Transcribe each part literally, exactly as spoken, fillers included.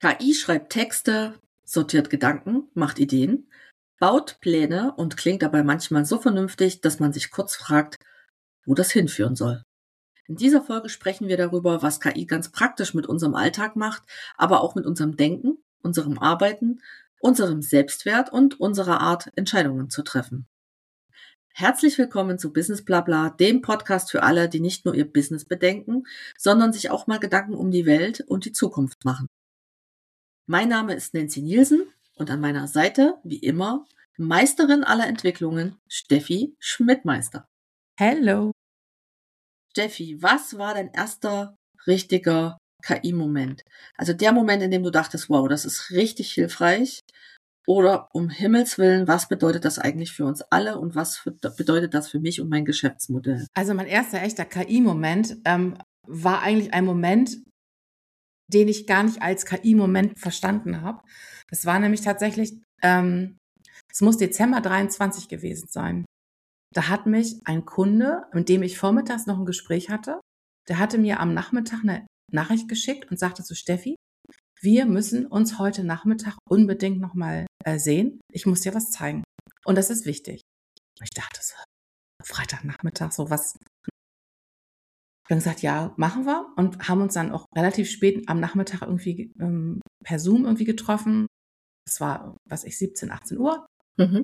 K I schreibt Texte, sortiert Gedanken, macht Ideen, baut Pläne und klingt dabei manchmal so vernünftig, dass man sich kurz fragt, wo das hinführen soll. In dieser Folge sprechen wir darüber, was K I ganz praktisch mit unserem Alltag macht, aber auch mit unserem Denken, unserem Arbeiten, unserem Selbstwert und unserer Art, Entscheidungen zu treffen. Herzlich willkommen zu Business Blabla, dem Podcast für alle, die nicht nur ihr Business bedenken, sondern sich auch mal Gedanken um die Welt und die Zukunft machen. Mein Name ist Nancy Nielsen und an meiner Seite, wie immer, Meisterin aller Entwicklungen, Steffi Schmidtmeister. Hello. Steffi, was war dein erster richtiger K I-Moment? Also der Moment, in dem du dachtest, wow, das ist richtig hilfreich. Oder um Himmels Willen, was bedeutet das eigentlich für uns alle und was für, bedeutet das für mich und mein Geschäftsmodell? Also mein erster echter K I-Moment ähm, war eigentlich ein Moment, den ich gar nicht als K I-Moment verstanden habe. Das war nämlich tatsächlich, ähm, es muss Dezember dreiundzwanzig gewesen sein. Da hat mich ein Kunde, mit dem ich vormittags noch ein Gespräch hatte, der hatte mir am Nachmittag eine Nachricht geschickt und sagte zu Steffi, wir müssen uns heute Nachmittag unbedingt nochmal äh, sehen. Ich muss dir was zeigen. Und das ist wichtig. Und ich dachte so, Freitagnachmittag, so was. Wir haben gesagt, ja, machen wir. Und haben uns dann auch relativ spät am Nachmittag irgendwie ähm, per Zoom irgendwie getroffen. Es war, was ich, siebzehn, achtzehn Uhr. Mhm.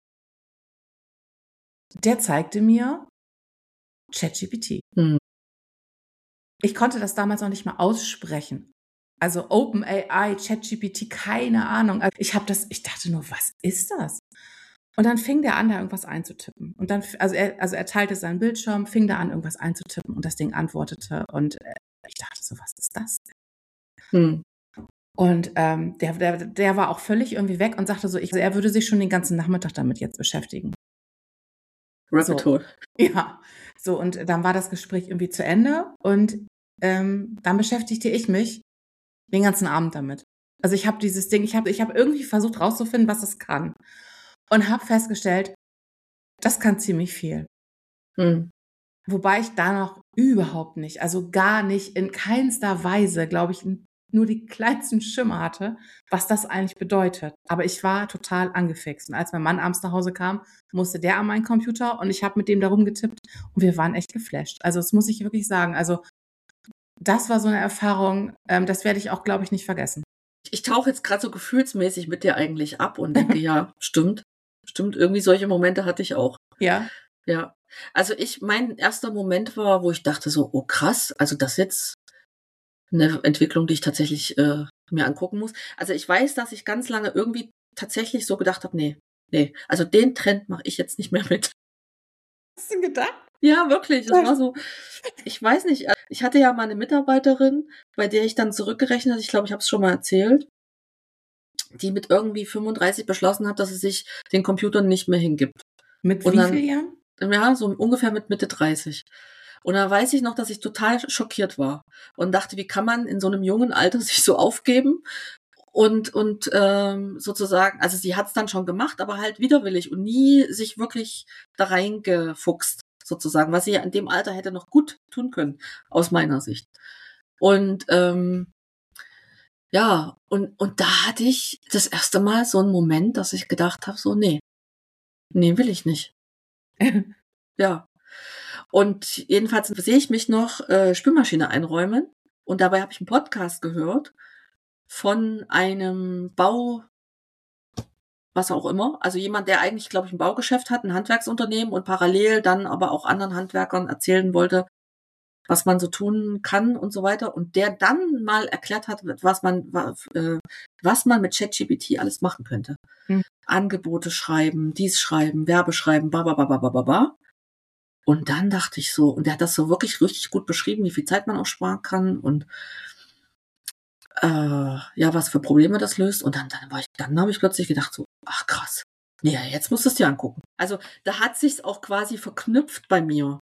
Der zeigte mir ChatGPT. Mhm. Ich konnte das damals noch nicht mal aussprechen. Also OpenAI, ChatGPT, keine Ahnung. Also ich habe das, ich dachte nur, was ist das? Und dann fing der an, da irgendwas einzutippen. Und dann, also er, also er teilte seinen Bildschirm, fing da an, irgendwas einzutippen und das Ding antwortete. Und äh, ich dachte so, was ist das denn? Mhm. Und ähm, der, der, der war auch völlig irgendwie weg und sagte so, ich, also er würde sich schon den ganzen Nachmittag damit jetzt beschäftigen. Rabbit So. Hole. Ja, so und dann war das Gespräch irgendwie zu Ende und ähm, dann beschäftigte ich mich den ganzen Abend damit. Also ich habe dieses Ding, ich habe ich habe irgendwie versucht rauszufinden, was es kann und habe festgestellt, das kann ziemlich viel. Mhm. Wobei ich da noch überhaupt nicht, also gar nicht, in keinster Weise, glaube ich, nur die kleinsten Schimmer hatte, was das eigentlich bedeutet. Aber ich war total angefixt. Und als mein Mann abends nach Hause kam, musste der an meinen Computer und ich habe mit dem darum getippt und wir waren echt geflasht. Also das muss ich wirklich sagen. Also das war so eine Erfahrung, ähm, das werde ich auch, glaube ich, nicht vergessen. Ich tauche jetzt gerade so gefühlsmäßig mit dir eigentlich ab und denke, ja, stimmt. Stimmt, irgendwie solche Momente hatte ich auch. Ja. Ja. Also ich, mein erster Moment war, wo ich dachte so, oh krass, also das jetzt eine Entwicklung, die ich tatsächlich äh, mir angucken muss. Also ich weiß, dass ich ganz lange irgendwie tatsächlich so gedacht habe, nee, nee, also den Trend mache ich jetzt nicht mehr mit. Hast du gedacht? Ja, wirklich. Das war so, ich weiß nicht, ich hatte ja mal eine Mitarbeiterin, bei der ich dann zurückgerechnet, ich glaube, ich habe es schon mal erzählt, die mit irgendwie fünfunddreißig beschlossen hat, dass sie sich den Computern nicht mehr hingibt. Mit Und wie dann, vielen Jahren? Ja, so ungefähr mit Mitte dreißig. Und da weiß ich noch, dass ich total schockiert war und dachte, wie kann man in so einem jungen Alter sich so aufgeben und und ähm, sozusagen, also sie hat es dann schon gemacht, aber halt widerwillig und nie sich wirklich da reingefuchst, sozusagen, was sie ja in dem Alter hätte noch gut tun können, aus meiner Sicht. Und ähm, ja, und und da hatte ich das erste Mal so einen Moment, dass ich gedacht habe, so, nee, nee, will ich nicht. Ja. Und jedenfalls sehe ich mich noch äh, Spülmaschine einräumen und dabei habe ich einen Podcast gehört von einem Bau, was auch immer, also jemand, der eigentlich, glaube ich, ein Baugeschäft hat, ein Handwerksunternehmen und parallel dann aber auch anderen Handwerkern erzählen wollte, was man so tun kann und so weiter. Und der dann mal erklärt hat, was man, äh, was man mit ChatGPT alles machen könnte. Hm. Angebote schreiben, dies schreiben, Werbeschreiben, ba, ba, ba, ba, ba, ba, ba. Und dann dachte ich so, und der hat das so wirklich richtig gut beschrieben, wie viel Zeit man auch sparen kann und äh, ja, was für Probleme das löst. Und dann, dann war ich, dann habe ich plötzlich gedacht so, ach krass, nee, jetzt musst du es dir angucken. Also da hat sich's auch quasi verknüpft bei mir.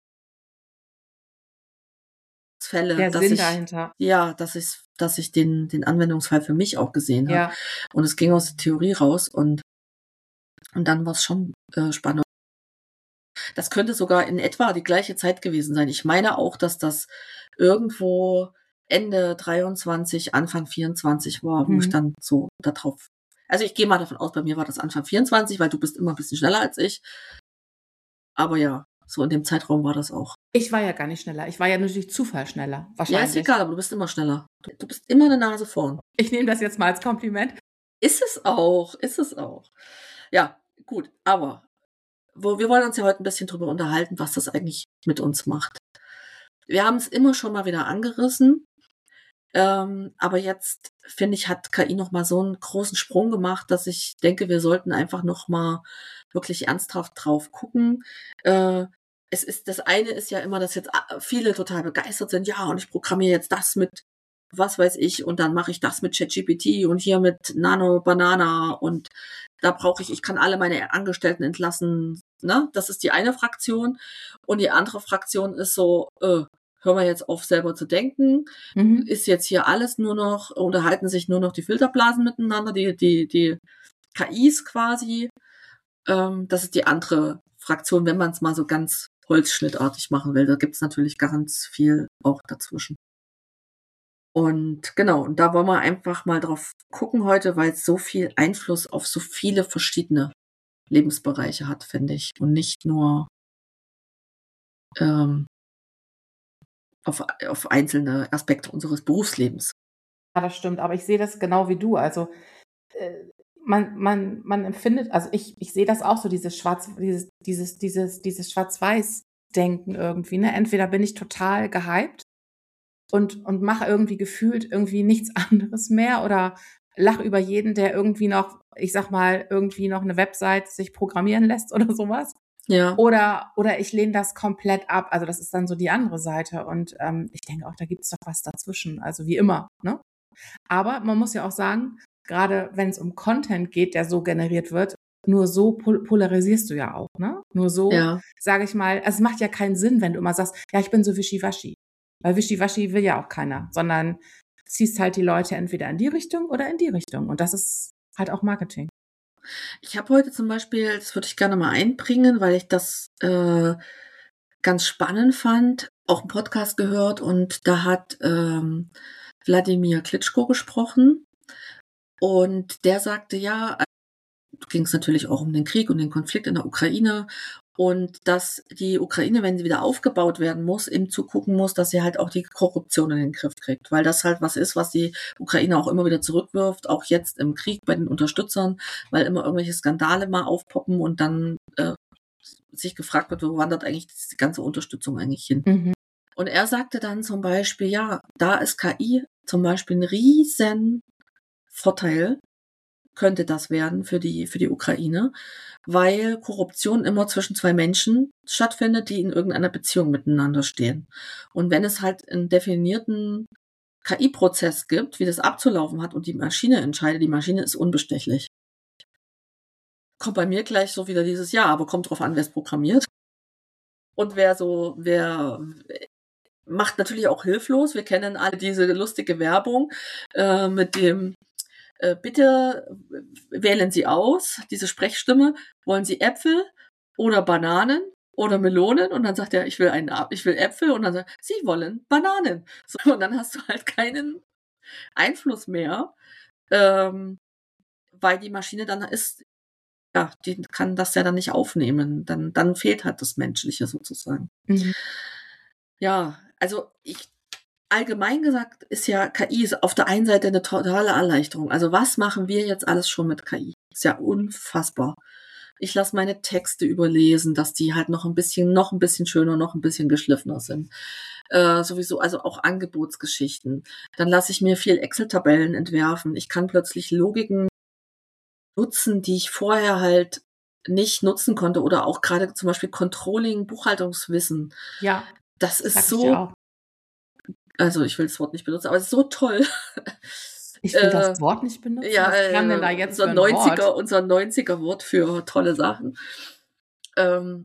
Fälle, Der dass Sinn ich, dahinter. ja, dass ich, dass ich den, den Anwendungsfall für mich auch gesehen habe. Ja. Und es ging aus der Theorie raus und, und dann war es schon äh, spannend. Das könnte sogar in etwa die gleiche Zeit gewesen sein. Ich meine auch, dass das irgendwo Ende dreiundzwanzig, Anfang vierundzwanzig war, wo mhm. ich dann so darauf, also ich gehe mal davon aus, bei mir war das Anfang vierundzwanzig, weil du bist immer ein bisschen schneller als ich. Aber ja, so in dem Zeitraum war das auch. Ich war ja gar nicht schneller. Ich war ja natürlich Zufall schneller, wahrscheinlich. Ja, ist egal, aber du bist immer schneller. Du, du bist immer eine Nase vorn. Ich nehme das jetzt mal als Kompliment. Ist es auch, ist es auch. Ja, gut, aber wo, wir wollen uns ja heute ein bisschen drüber unterhalten, was das eigentlich mit uns macht. Wir haben es immer schon mal wieder angerissen, ähm, aber jetzt, finde ich, hat K I noch mal so einen großen Sprung gemacht, dass ich denke, wir sollten einfach noch mal wirklich ernsthaft drauf gucken. Äh, es ist, das eine ist ja immer, dass jetzt viele total begeistert sind, ja, und ich programmiere jetzt das mit was weiß ich, und dann mache ich das mit ChatGPT und hier mit Nano Banana und da brauche ich, ich kann alle meine Angestellten entlassen, ne? Das ist die eine Fraktion. Und die andere Fraktion ist so, äh, hör mal jetzt auf, selber zu denken. Mhm. Ist jetzt hier alles nur noch, unterhalten sich nur noch die Filterblasen miteinander, die, die, die K Is quasi. Ähm, das ist die andere Fraktion, wenn man es mal so ganz holzschnittartig machen will. Da gibt es natürlich ganz viel auch dazwischen. Und genau, und da wollen wir einfach mal drauf gucken heute, weil es so viel Einfluss auf so viele verschiedene Lebensbereiche hat, finde ich. Und nicht nur ähm, auf, auf einzelne Aspekte unseres Berufslebens. Ja, das stimmt, aber ich sehe das genau wie du. Also äh, man, man, man empfindet, also ich, ich sehe das auch so, dieses Schwarz, dieses, dieses, dieses, dieses Schwarz-Weiß-Denken irgendwie. Ne? Entweder bin ich total gehypt und, und mache irgendwie gefühlt irgendwie nichts anderes mehr oder lache über jeden, der irgendwie noch, ich sag mal, irgendwie noch eine Website sich programmieren lässt oder sowas. Ja. Oder, oder ich lehne das komplett ab. Also das ist dann so die andere Seite. Und ähm, ich denke auch, da gibt es doch was dazwischen. Also wie immer. Ne? Aber man muss ja auch sagen, gerade wenn es um Content geht, der so generiert wird, nur so pol- polarisierst du ja auch. Ne? Nur so, Ja. sage ich mal, also es macht ja keinen Sinn, wenn du immer sagst, ja, ich bin so wischiwaschi. Weil wischiwaschi will ja auch keiner, sondern ziehst halt die Leute entweder in die Richtung oder in die Richtung. Und das ist halt auch Marketing. Ich habe heute zum Beispiel, das würde ich gerne mal einbringen, weil ich das äh, ganz spannend fand, auch einen Podcast gehört und da hat ähm, Wladimir Klitschko gesprochen und der sagte, ja, ging es natürlich auch um den Krieg und den Konflikt in der Ukraine und dass die Ukraine, wenn sie wieder aufgebaut werden muss, eben zugucken muss, dass sie halt auch die Korruption in den Griff kriegt, weil das halt was ist, was die Ukraine auch immer wieder zurückwirft, auch jetzt im Krieg bei den Unterstützern, weil immer irgendwelche Skandale mal aufpoppen und dann äh, sich gefragt wird, wo wandert eigentlich die ganze Unterstützung eigentlich hin. Mhm. Und er sagte dann zum Beispiel, ja, da ist K I zum Beispiel ein riesen Vorteil, könnte das werden für die, für die Ukraine, weil Korruption immer zwischen zwei Menschen stattfindet, die in irgendeiner Beziehung miteinander stehen. Und wenn es halt einen definierten K I-Prozess gibt, wie das abzulaufen hat und die Maschine entscheidet, die Maschine ist unbestechlich. Kommt bei mir gleich so wieder dieses Ja, aber kommt drauf an, wer es programmiert. Und wer so, wer macht natürlich auch hilflos. Wir kennen alle diese lustige Werbung äh, mit dem Bitte wählen Sie aus, diese Sprechstimme, wollen Sie Äpfel oder Bananen oder Melonen? Und dann sagt er, ich will einen, ich will Äpfel und dann sagt er, Sie wollen Bananen. So, und dann hast du halt keinen Einfluss mehr, ähm, weil die Maschine dann ist, ja, die kann das ja dann nicht aufnehmen. Dann, dann fehlt halt das Menschliche sozusagen. Mhm. Ja, also ich allgemein gesagt ist ja K I ist auf der einen Seite eine totale Erleichterung. Also was machen wir jetzt alles schon mit K I? Ist ja unfassbar. Ich lasse meine Texte überlesen, dass die halt noch ein bisschen, noch ein bisschen schöner, noch ein bisschen geschliffener sind. Äh, sowieso, also auch Angebotsgeschichten. Dann lasse ich mir viel Excel-Tabellen entwerfen. Ich kann plötzlich Logiken nutzen, die ich vorher halt nicht nutzen konnte. Oder auch gerade zum Beispiel Controlling, Buchhaltungswissen. Ja. Das ist so. Also ich will das Wort nicht benutzen, aber es ist so toll. Ich will äh, das Wort nicht benutzen? Ja, Was kam denn da jetzt unser für ein neunziger, Wort? unser neunziger Wort für tolle Sachen. Ähm,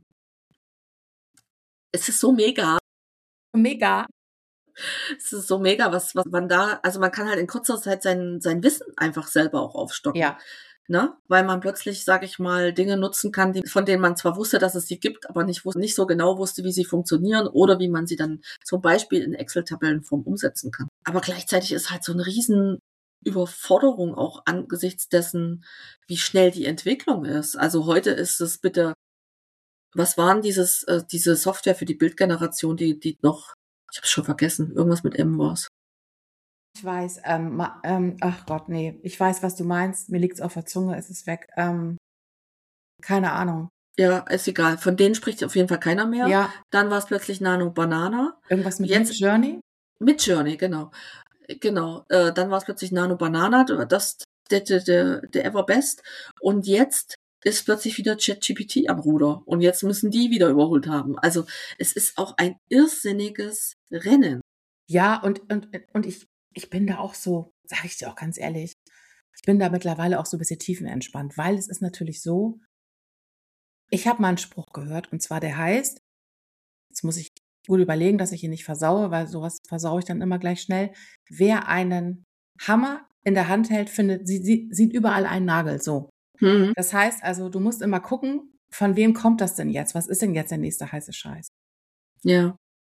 es ist so mega. Mega. Es ist so mega, was, was man da, also man kann halt in kurzer Zeit sein, sein Wissen einfach selber auch aufstocken. Ja. ne? Weil man plötzlich, sage ich mal, Dinge nutzen kann, die, von denen man zwar wusste, dass es sie gibt, aber nicht, wus- nicht so genau wusste, wie sie funktionieren oder wie man sie dann zum Beispiel in Excel-Tabellenform umsetzen kann. Aber gleichzeitig ist halt so eine riesen Überforderung auch angesichts dessen, wie schnell die Entwicklung ist. Also heute ist es bitte, was waren dieses, äh, diese Software für die Bildgeneration, die, die noch, ich habe es schon vergessen, irgendwas mit M war's. Ich weiß, ähm, ma, ähm, ach Gott, nee, ich weiß, was du meinst. Mir liegt's auf der Zunge, es ist weg. Ähm, keine Ahnung. Ja, ist egal. Von denen spricht auf jeden Fall keiner mehr. Ja, Dann war es plötzlich Nano Banana. irgendwas mit Jetzt Midjourney? mit Journey, genau. Genau. Äh, dann war es plötzlich Nano Banana, das der, der, der, der Everbest. Und jetzt ist plötzlich wieder ChatGPT am Ruder. Und jetzt müssen die wieder überholt haben. Also es ist auch ein irrsinniges Rennen. Ja, und, und, und ich, ich bin da auch so, sage ich dir auch ganz ehrlich, ich bin da mittlerweile auch so ein bisschen tiefenentspannt, weil es ist natürlich so, ich habe mal einen Spruch gehört, und zwar der heißt, jetzt muss ich gut überlegen, dass ich ihn nicht versaue, weil sowas versaue ich dann immer gleich schnell. Wer einen Hammer in der Hand hält, findet, sie, sie, sieht überall einen Nagel, so. Mhm. Das heißt also, du musst immer gucken, von wem kommt das denn jetzt? Was ist denn jetzt der nächste heiße Scheiß? Ja.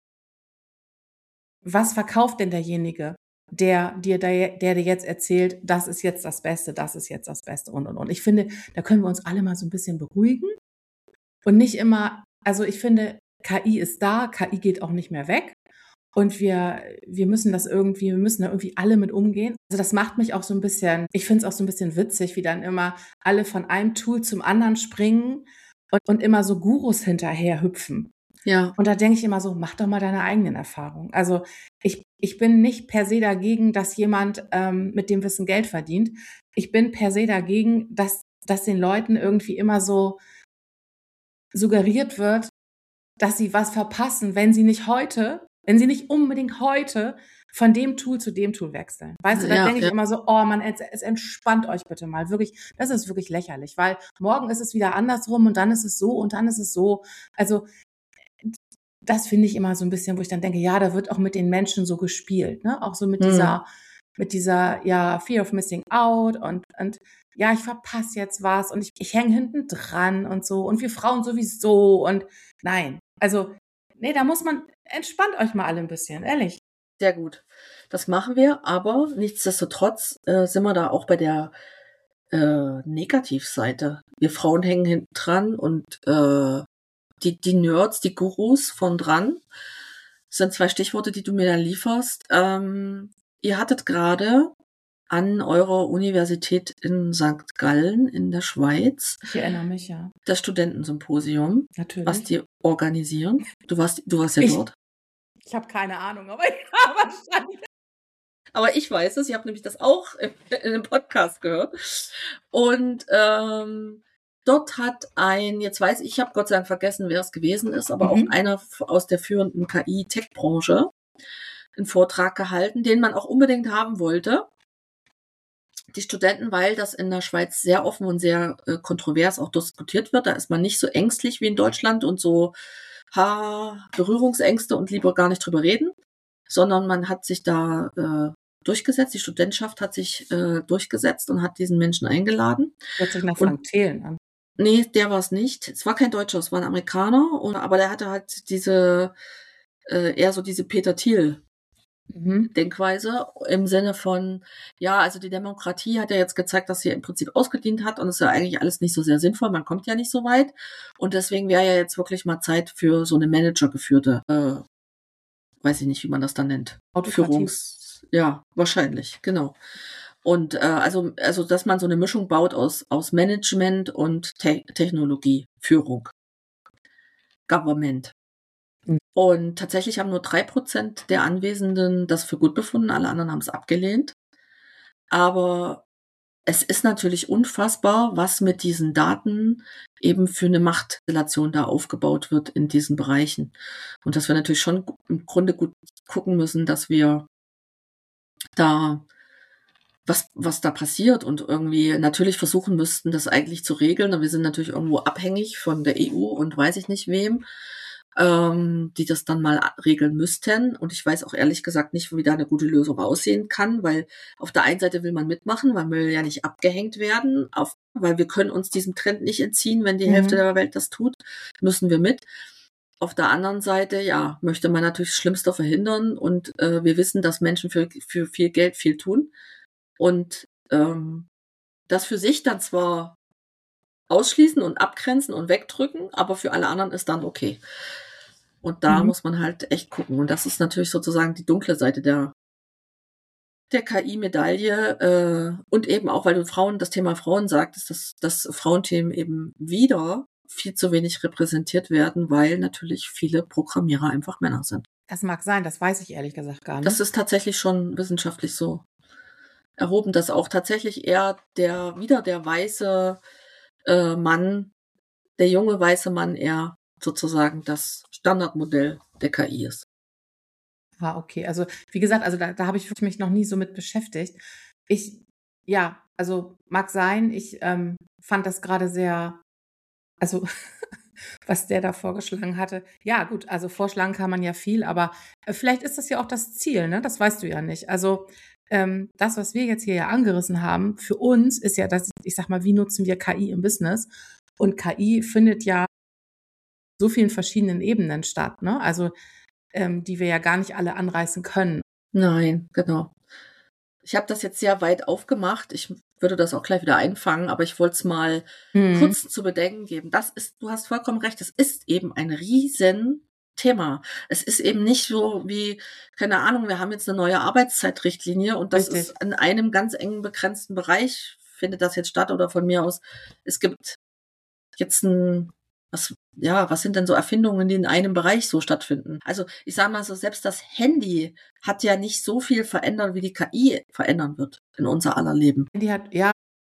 Was verkauft denn derjenige, der dir, der, der dir jetzt erzählt, das ist jetzt das Beste, das ist jetzt das Beste und, und, und. Ich finde, da können wir uns alle mal so ein bisschen beruhigen und nicht immer, also ich finde, K I ist da, K I geht auch nicht mehr weg. Und wir, wir müssen das irgendwie, wir müssen da irgendwie alle mit umgehen. Also das macht mich auch so ein bisschen, ich finde es auch so ein bisschen witzig, wie dann immer alle von einem Tool zum anderen springen und, und immer so Gurus hinterher hüpfen. Ja. Und da denke ich immer so, mach doch mal deine eigenen Erfahrungen. Also ich, ich bin nicht per se dagegen, dass jemand ähm, mit dem Wissen Geld verdient. Ich bin per se dagegen, dass, dass den Leuten irgendwie immer so suggeriert wird, dass sie was verpassen, wenn sie nicht heute, wenn sie nicht unbedingt heute von dem Tool zu dem Tool wechseln. Weißt du, da Ja, denke ich ja. immer so, oh man, es, es entspannt euch bitte mal. Wirklich, das ist wirklich lächerlich, weil morgen ist es wieder andersrum und dann ist es so und dann ist es so. Also das finde ich immer so ein bisschen, wo ich dann denke, ja, da wird auch mit den Menschen so gespielt, ne? Auch so mit Mhm. dieser, mit dieser, ja, Fear of Missing Out und, und ja, ich verpasse jetzt was und ich, ich hänge hinten dran und so und wir Frauen sowieso und nein. Also, nee, da muss man, entspannt euch mal alle ein bisschen, ehrlich. Sehr gut. Das machen wir, aber nichtsdestotrotz äh, sind wir da auch bei der äh, Negativseite. Wir Frauen hängen hinten dran und äh, die, die Nerds, die Gurus von dran, sind zwei Stichworte, die du mir da lieferst. Ähm, ihr hattet gerade an eurer Universität in Sankt Gallen in der Schweiz Ich erinnere mich, ja, das Studentensymposium, was natürlich. die organisieren. Du warst, du warst ja Ich- dort. Ich habe keine Ahnung, aber ich habe wahrscheinlich. Aber ich weiß es, ich habe nämlich das auch in einem Podcast gehört. Und ähm, dort hat ein, jetzt weiß ich, ich habe Gott sei Dank vergessen, wer es gewesen ist, aber Mhm. auch einer f- aus der führenden K I-Tech-Branche einen Vortrag gehalten, den man auch unbedingt haben wollte. Die Studenten, weil das in der Schweiz sehr offen und sehr äh, kontrovers auch diskutiert wird. Da ist man nicht so ängstlich wie in Deutschland und so ha, Berührungsängste und lieber gar nicht drüber reden, sondern man hat sich da äh, durchgesetzt. Die Studentschaft hat sich äh, durchgesetzt und hat diesen Menschen eingeladen. Hört sich nach Und- Frank Thelen an. Nee, der war es nicht. Es war kein Deutscher, es war ein Amerikaner. Und, aber der hatte halt diese, äh, eher so diese Peter Thiel Mhm. Denkweise im Sinne von, ja, also die Demokratie hat ja jetzt gezeigt, dass sie im Prinzip ausgedient hat und es ist ja eigentlich alles nicht so sehr sinnvoll, man kommt ja nicht so weit und deswegen wäre ja jetzt wirklich mal Zeit für so eine managergeführte, äh, weiß ich nicht, wie man das dann nennt. Autokratie. Führungs, ja, wahrscheinlich, genau. Und äh, also, also, dass man so eine Mischung baut aus, aus Management und Te Technologie, Führung, Government. Mhm. Und tatsächlich haben nur drei Prozent der Anwesenden das für gut befunden, alle anderen haben es abgelehnt. Aber es ist natürlich unfassbar, was mit diesen Daten eben für eine Machtrelation da aufgebaut wird in diesen Bereichen. Und dass wir natürlich schon im Grunde gut gucken müssen, dass wir da was, was da passiert und irgendwie natürlich versuchen müssten, das eigentlich zu regeln. Aber wir sind natürlich irgendwo abhängig von der E U und weiß ich nicht wem. ähm, die das dann mal regeln müssten. Und ich weiß auch ehrlich gesagt nicht, wie da eine gute Lösung aussehen kann, weil auf der einen Seite will man mitmachen, weil wir ja nicht abgehängt werden, auf, weil wir können uns diesem Trend nicht entziehen, wenn die Mhm. Hälfte der Welt das tut, müssen wir mit. Auf der anderen Seite, ja, möchte man natürlich das Schlimmste verhindern und äh, wir wissen, dass Menschen für, für viel Geld viel tun und ähm, das für sich dann zwar ausschließen und abgrenzen und wegdrücken, aber für alle anderen ist dann okay. Und da Mhm. muss man halt echt gucken. Und das ist natürlich sozusagen die dunkle Seite der, der K I-Medaille. Äh, und eben auch, weil du Frauen, das Thema Frauen sagtest, dass, dass Frauenthemen eben wieder viel zu wenig repräsentiert werden, weil natürlich viele Programmierer einfach Männer sind. Das mag sein, das weiß ich ehrlich gesagt gar nicht. Das ist tatsächlich schon wissenschaftlich so erhoben, dass auch tatsächlich eher der, wieder der weiße äh, Mann, der junge weiße Mann eher sozusagen das Standardmodell der K I ist. Ah, okay. Also, wie gesagt, also da, da habe ich mich noch nie so mit beschäftigt. Ich, ja, also mag sein, ich ähm, fand das gerade sehr, also was der da vorgeschlagen hatte. Ja, gut, also vorschlagen kann man ja viel, aber äh, vielleicht ist das ja auch das Ziel, ne? Das weißt du ja nicht. Also ähm, das, was wir jetzt hier ja angerissen haben, für uns ist ja das, ich sag mal, wie nutzen wir K I im Business? Und K I findet ja so vielen verschiedenen Ebenen statt, ne? Also ähm, die wir ja gar nicht alle anreißen können. Nein, genau. Ich habe das jetzt sehr weit aufgemacht. Ich würde das auch gleich wieder einfangen, aber ich wollte es mal Mhm. kurz zu bedenken geben. Das ist, du hast vollkommen recht, es ist eben ein riesen Thema. Es ist eben nicht so wie, keine Ahnung, wir haben jetzt eine neue Arbeitszeitrichtlinie und das Richtig. ist in einem ganz engen begrenzten Bereich, findet das jetzt statt oder von mir aus. Es gibt jetzt ein, was, ja, was sind denn so Erfindungen, die in einem Bereich so stattfinden? Also ich sage mal so, selbst das Handy hat ja nicht so viel verändert, wie die K I verändern wird in unser aller Leben. Handy hat, ja,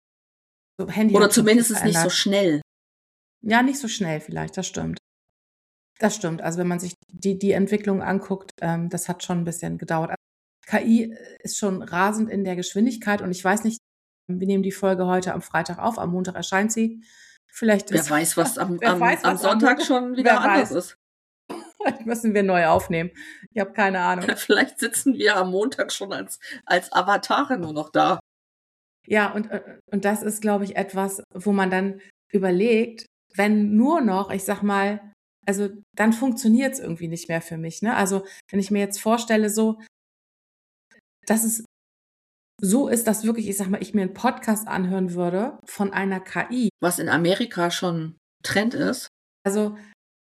so Handy Oder hat schon viel zumindest nicht so verändert. schnell. Ja, nicht so schnell vielleicht, das stimmt. Das stimmt. Also wenn man sich die, die Entwicklung anguckt, ähm, das hat schon ein bisschen gedauert. Also, K I ist schon rasend in der Geschwindigkeit und ich weiß nicht, wir nehmen die Folge heute am Freitag auf, am Montag erscheint sie. Vielleicht Wer ist, weiß, was am, wer am, weiß, am was am Sonntag Montag- schon wer wieder anders weiß. ist. Vielleicht müssen wir neu aufnehmen. Ich habe keine Ahnung. Vielleicht sitzen wir am Montag schon als, als Avatare nur noch da. Ja, und, äh, und das ist, glaube ich, etwas, wo man dann überlegt, wenn nur noch, ich sag mal, also dann funktioniert es irgendwie nicht mehr für mich. Ne? Also wenn ich mir jetzt vorstelle, so, dass es so ist, dass wirklich, ich sag mal, ich mir einen Podcast anhören würde von einer K I. Was in Amerika schon Trend ist. Also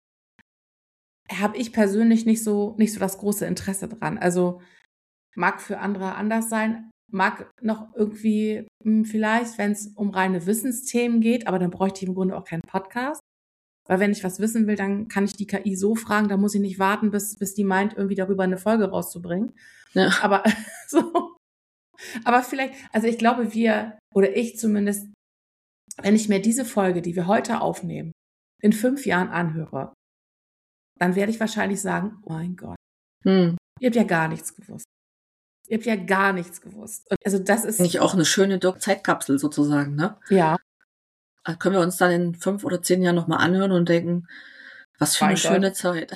habe ich persönlich nicht so, nicht so das große Interesse dran. Also mag für andere anders sein, mag noch irgendwie mh, vielleicht, wenn es um reine Wissensthemen geht, aber dann bräuchte ich im Grunde auch keinen Podcast. Weil wenn ich was wissen will, dann kann ich die K I so fragen, da muss ich nicht warten, bis, bis die meint, irgendwie darüber eine Folge rauszubringen. Ja. Aber so. Aber vielleicht, also ich glaube, wir, oder ich zumindest, wenn ich mir diese Folge, die wir heute aufnehmen, in fünf Jahren anhöre, dann werde ich wahrscheinlich sagen, oh mein Gott, Hm. ihr habt ja gar nichts gewusst. Ihr habt ja gar nichts gewusst. Und also das ist Eigentlich auch eine schöne Zeitkapsel sozusagen, ne? ja, Da können wir uns dann in fünf oder zehn Jahren nochmal anhören und denken, was für Mein eine Gott. schöne Zeit.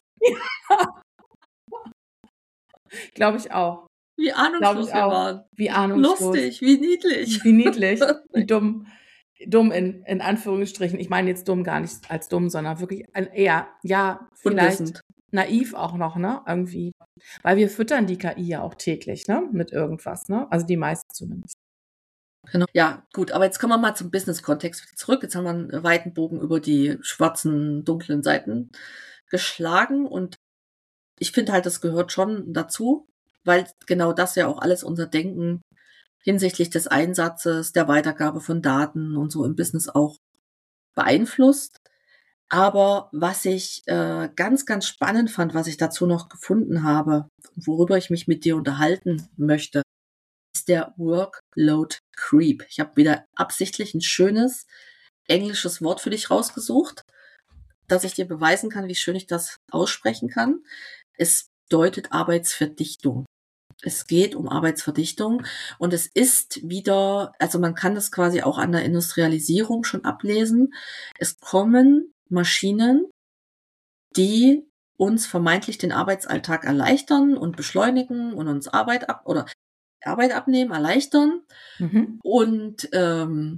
glaube ich auch. Wie Glaube ahnungslos ich wir auch. waren. Wie ahnungslos. Lustig, wie niedlich. Wie niedlich, wie dumm. Dumm in, in Anführungsstrichen. Ich meine jetzt dumm gar nicht als dumm, sondern wirklich ein- eher, ja, vielleicht Unwissend. naiv auch noch, ne? Irgendwie. Weil wir füttern die K I ja auch täglich, ne? Mit irgendwas, ne? Also die meisten zumindest. Genau. Ja, gut, aber jetzt kommen wir mal zum Business-Kontext wieder zurück. Jetzt haben wir einen weiten Bogen über die schwarzen, dunklen Seiten geschlagen und ich finde halt, das gehört schon dazu, weil genau das ja auch alles unser Denken hinsichtlich des Einsatzes, der Weitergabe von Daten und so im Business auch beeinflusst. Aber was ich äh, ganz, ganz spannend fand, was ich dazu noch gefunden habe, worüber ich mich mit dir unterhalten möchte, ist der Workload Creep. Ich habe wieder absichtlich ein schönes englisches Wort für dich rausgesucht, dass ich dir beweisen kann, wie schön ich das aussprechen kann. Es bedeutet Arbeitsverdichtung. Es geht um Arbeitsverdichtung und es ist wieder, also man kann das quasi auch an der Industrialisierung schon ablesen. Es kommen Maschinen, die uns vermeintlich den Arbeitsalltag erleichtern und beschleunigen und uns Arbeit ab oder Arbeit abnehmen, erleichtern Mhm. und ähm,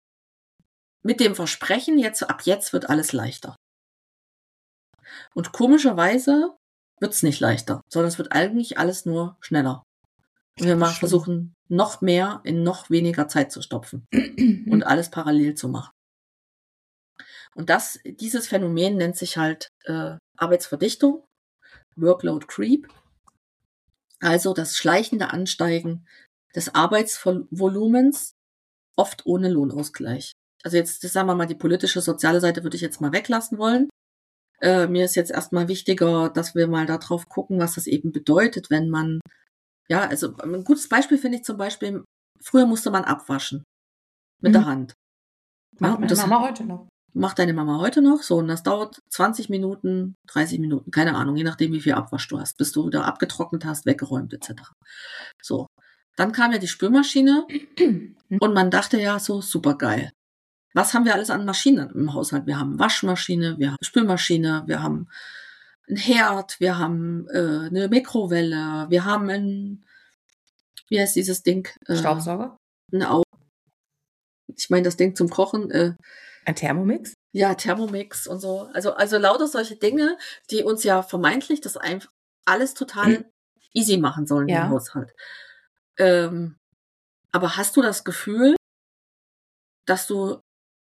mit dem Versprechen, jetzt ab jetzt wird alles leichter. Und komischerweise wird's nicht leichter, sondern es wird eigentlich alles nur schneller. Und wir mal versuchen, noch mehr in noch weniger Zeit zu stopfen und alles parallel zu machen. Und das, dieses Phänomen nennt sich halt äh, Arbeitsverdichtung, Workload Creep, also das schleichende Ansteigen des Arbeitsvolumens, oft ohne Lohnausgleich. Also jetzt, das sagen wir mal, die politische, soziale Seite würde ich jetzt mal weglassen wollen. Äh, mir ist jetzt erstmal wichtiger, dass wir mal darauf gucken, was das eben bedeutet, wenn man, ja, also ein gutes Beispiel finde ich zum Beispiel, früher musste man abwaschen mit Mhm. der Hand. Macht Ja, und meine das Mama heute noch. macht deine Mama heute noch so, und das dauert zwanzig Minuten, dreißig Minuten, keine Ahnung, je nachdem, wie viel Abwasch du hast, bis du wieder abgetrocknet hast, weggeräumt et cetera. So, dann kam ja die Spülmaschine und man dachte ja so, super geil. Was haben wir alles an Maschinen im Haushalt? Wir haben Waschmaschine, wir haben Spülmaschine, wir haben einen Herd, wir haben äh, eine Mikrowelle, wir haben ein, wie heißt dieses Ding? Äh, Staubsauger? eine Au ich meine das Ding zum Kochen. Äh, Ein Thermomix? Ja, Thermomix und so. Also, also lauter solche Dinge, die uns ja vermeintlich das einfach alles total easy machen sollen Ja. im Haushalt. Ähm, aber hast du das Gefühl, dass du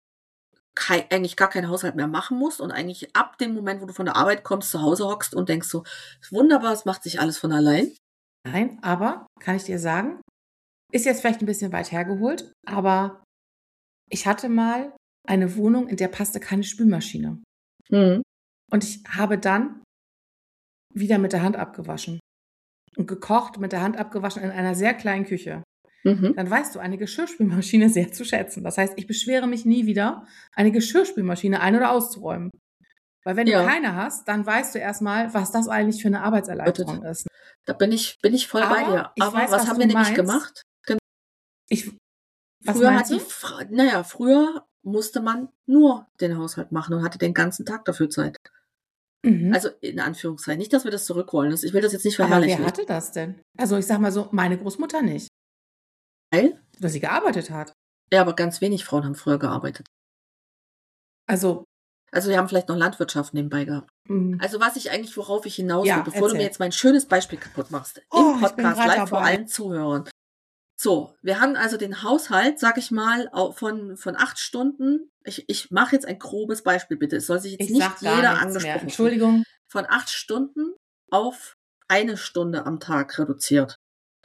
kei eigentlich gar keinen Haushalt mehr machen musst und eigentlich ab dem Moment, wo du von der Arbeit kommst, zu Hause hockst und denkst so, wunderbar, es macht sich alles von allein? Nein, aber kann ich dir sagen, ist jetzt vielleicht ein bisschen weit hergeholt, aber ich hatte mal eine Wohnung, in der passte keine Spülmaschine. Mhm. Und ich habe dann wieder mit der Hand abgewaschen und gekocht, mit der Hand abgewaschen in einer sehr kleinen Küche. Mhm. Dann weißt du eine Geschirrspülmaschine sehr zu schätzen. Das heißt, ich beschwere mich nie wieder, eine Geschirrspülmaschine ein- oder auszuräumen. Weil wenn du Ja. keine hast, dann weißt du erstmal, was das eigentlich für eine Arbeitserleichterung ist. Da bin ich, bin ich voll bei Aber dir. ich Aber weiß, was was haben du wir nämlich meinst. gemacht? Ich, was Früher hat meinst die, du? Fra naja, früher musste man nur den Haushalt machen und hatte den ganzen Tag dafür Zeit. Mhm. Also in Anführungszeichen. Nicht, dass wir das zurückrollen. Das- Ich will das jetzt nicht Aber verherrlichen. wer hatte das denn? Also ich sag mal so, meine Großmutter nicht. Weil, Weil sie gearbeitet hat. ja, aber ganz wenig Frauen haben früher gearbeitet. Also, Also wir haben vielleicht noch Landwirtschaft nebenbei gehabt. mh, Also was ich eigentlich, worauf ich hinaus will, ja, bevor du mir erzähl. jetzt mein schönes Beispiel kaputt machst, Oh, im ich bin Podcast, grad live vor dabei. allen Zuhörern. So, wir haben also den Haushalt, sag ich mal, au- von, von acht Stunden. Ich, ich mache jetzt ein grobes Beispiel, bitte. Es soll sich jetzt Ich nicht sag gar jeder nichts mehr. angesprochen fühlen. Entschuldigung. Von acht Stunden auf eine Stunde am Tag reduziert.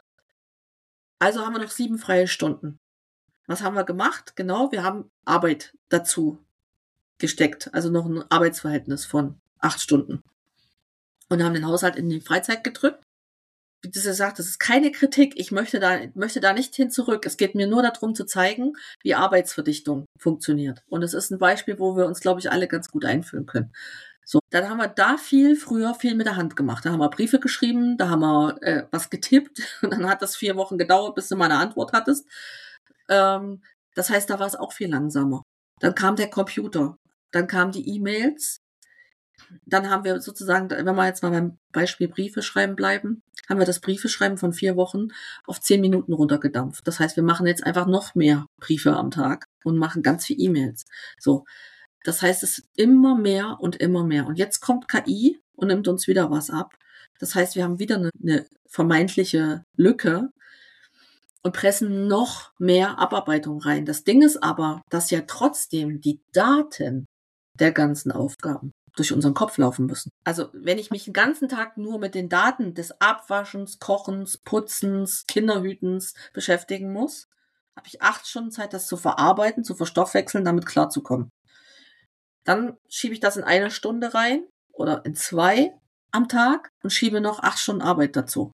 Also haben wir noch sieben freie Stunden. Was haben wir gemacht? Genau, wir haben Arbeit dazu gesteckt. Also noch ein Arbeitsverhältnis von acht Stunden. Und haben den Haushalt in die Freizeit gedrückt. Wie du sagst, das ist keine Kritik. Ich möchte da, möchte da nicht hin zurück. Es geht mir nur darum zu zeigen, wie Arbeitsverdichtung funktioniert. Und es ist ein Beispiel, wo wir uns, glaube ich, alle ganz gut einfühlen können. So, dann haben wir da viel früher viel mit der Hand gemacht. Da haben wir Briefe geschrieben, da haben wir äh, was getippt und dann hat das vier Wochen gedauert, bis du mal eine Antwort hattest. Ähm, das heißt, da war es auch viel langsamer. Dann kam der Computer, dann kamen die E-Mails, dann haben wir sozusagen, wenn wir jetzt mal beim Beispiel Briefe schreiben bleiben, haben wir das Briefe schreiben von vier Wochen auf zehn Minuten runtergedampft. Das heißt, wir machen jetzt einfach noch mehr Briefe am Tag und machen ganz viel E-Mails. So. Das heißt, es ist immer mehr und immer mehr. Und jetzt kommt K I und nimmt uns wieder was ab. Das heißt, wir haben wieder eine, eine vermeintliche Lücke und pressen noch mehr Abarbeitung rein. Das Ding ist aber, dass ja trotzdem die Daten der ganzen Aufgaben durch unseren Kopf laufen müssen. Also wenn ich mich den ganzen Tag nur mit den Daten des Abwaschens, Kochens, Putzens, Kinderhütens beschäftigen muss, habe ich acht Stunden Zeit, das zu verarbeiten, zu verstoffwechseln, damit klarzukommen. Dann schiebe ich das in eine Stunde rein oder in zwei am Tag und schiebe noch acht Stunden Arbeit dazu.